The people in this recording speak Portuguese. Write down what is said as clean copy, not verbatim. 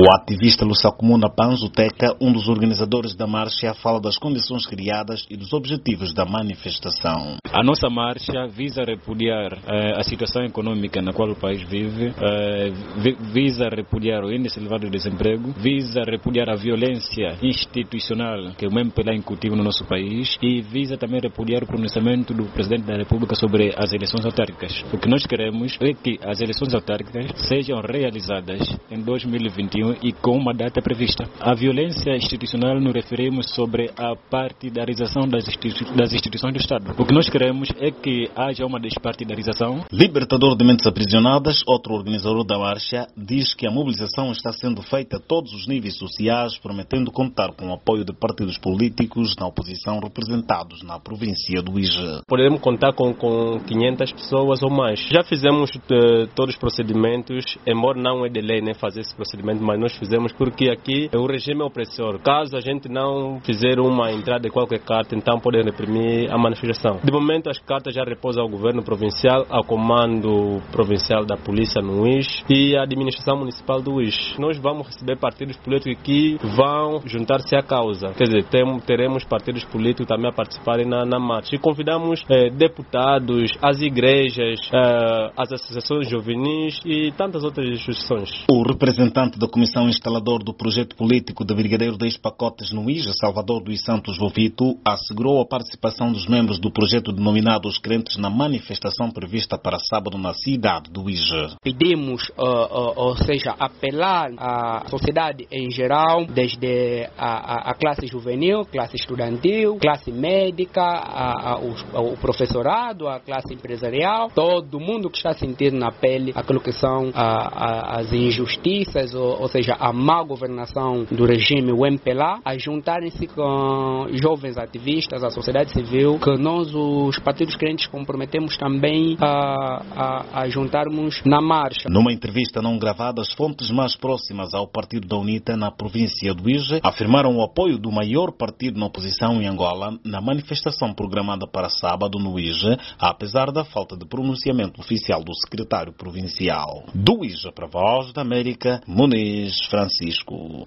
O ativista Lussacumuna Panzo Teca, um dos organizadores da marcha, fala das condições criadas e dos objetivos da manifestação. A nossa marcha visa repudiar a situação econômica na qual o país vive, visa repudiar o índice elevado de desemprego, visa repudiar a violência institucional que o MPLA incutiu no nosso país e visa também repudiar o pronunciamento do Presidente da República sobre as eleições autárquicas. O que nós queremos é que as eleições autárquicas sejam realizadas em 2021 e com uma data prevista. A violência institucional nos referimos sobre a partidarização das instituições do Estado. O que nós queremos é que haja uma despartidarização. Libertador de mentes aprisionadas, outro organizador da marcha, diz que a mobilização está sendo feita a todos os níveis sociais, prometendo contar com o apoio de partidos políticos na oposição representados na província do Ije. Podemos contar com 500 pessoas ou mais. Já fizemos todos os procedimentos, embora não é de lei fazer esse procedimento, mas nós fizemos porque aqui o regime é opressor. Caso a gente não fizer uma entrada de qualquer carta, então podem reprimir a manifestação. De momento as cartas já repousam ao governo provincial, ao comando provincial da polícia no UIS e à administração municipal do UIS. Nós vamos receber partidos políticos que vão juntar-se à causa. Quer dizer, teremos partidos políticos também a participarem na marcha. E convidamos deputados, as igrejas, as associações juvenis e tantas outras instituições. O representante da Comissão Instalador do Projeto Político de Brigadeiro 10 Pacotes no IJA, Salvador dos Santos Jovito, assegurou a participação dos membros do projeto denominado Os Crentes na manifestação prevista para sábado na cidade do IJA. Pedimos, ou seja, apelar à sociedade em geral, desde a classe juvenil, classe estudantil, classe médica, o professorado, a classe empresarial, todo mundo que está sentindo na pele aquilo que são as injustiças, ou seja, a má governação do regime, o MPLA, a juntarem-se com jovens ativistas, a sociedade civil, que nós, os partidos crentes, comprometemos também a juntarmos na marcha. Numa entrevista não gravada, as fontes mais próximas ao partido da UNITA na província do Ije afirmaram o apoio do maior partido na oposição em Angola na manifestação programada para sábado no Ije, apesar da falta de pronunciamento oficial do secretário provincial. Do Ije para a Voz da América, Muniz Francisco.